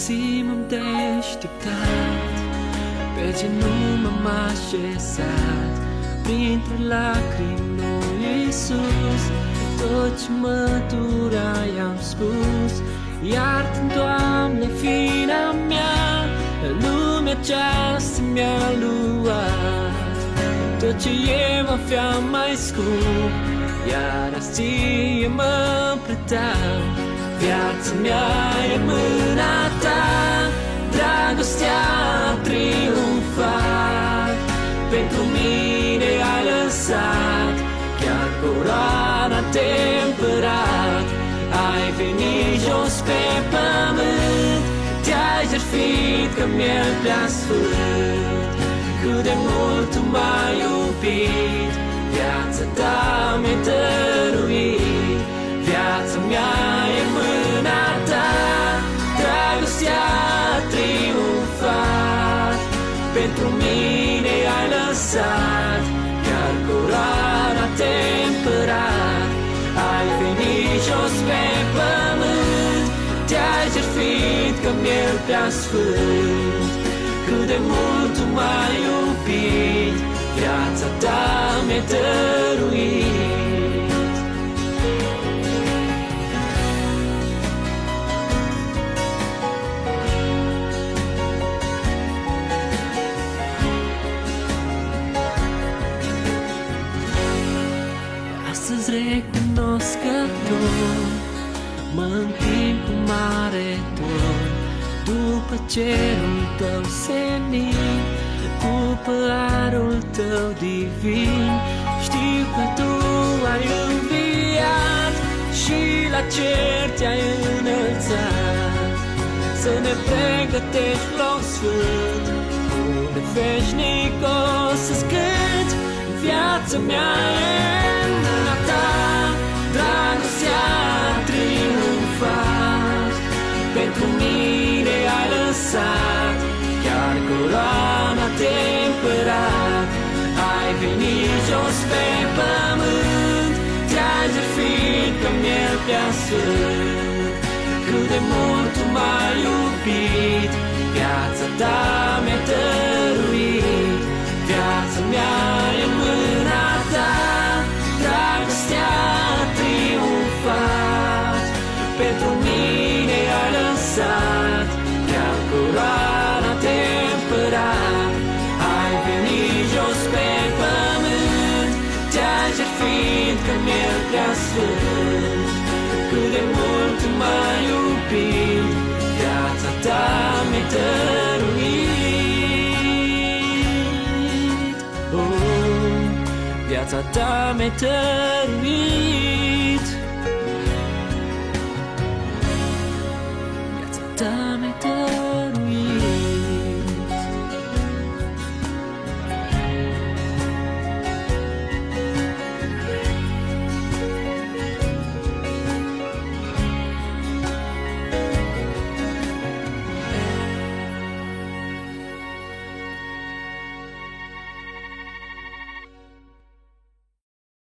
zi m-am deșteptat, pe genunchi m-am așezat, printre lacrimi lui Iisus, tot ce mă dura i-am spus. Iartă-mi, Doamne, firea mea, lumea aceasta mi-a luat tot ce eu aveam mai scump, iar azi ție mă predau. Viața mea e în mâna ta, dragostea a triumfat, pentru mine ai lăsat chiar coroana de împărat. Ai venit jos pe pământ, te-ai jertfit că mi-e prea sfânt. Cât de mult tu m-ai iubit, viața ta mi-ai dăruit. Viața mea e în mâna ta, dragostea a triumfat, pentru mine ai lăsat chiar coroana de împărat. Ai venit jos pe pământ, te-ai jertfit că mi-e prea sfânt. Cât de mult tu m-ai iubit, viața ta mi-ai dăruit. Astăzi recunoscător, mă întind cu mare dor după cerul tău senin, după harul tău divin. Știu că tu ai înviat și la cer te-ai înălțat, să ne pregătești loc sfânt, unde veșnic o să-ți cânt. Viața mea e în mâna ta, dragostea a triumfat, pentru mine ai lăsat chiar coroana de împărat. Ai venit jos pe pământ, te-ai jertfit că mi-e prea sfânt. Cât de mult tu m-ai iubit, viața ta mi-ai dăruit. Viața mea e în mâna ta, dragostea a triumfat, pentru mine ai lăsat chiar coroana de împărat. Ai venit jos pe pământ, te-ai jertfit că mi-e prea sfânt. Cât de mult tu m-ai iubit, viața ta mi-ai dăruit. Oh, viața ta mi-ai dăruit. Viața ta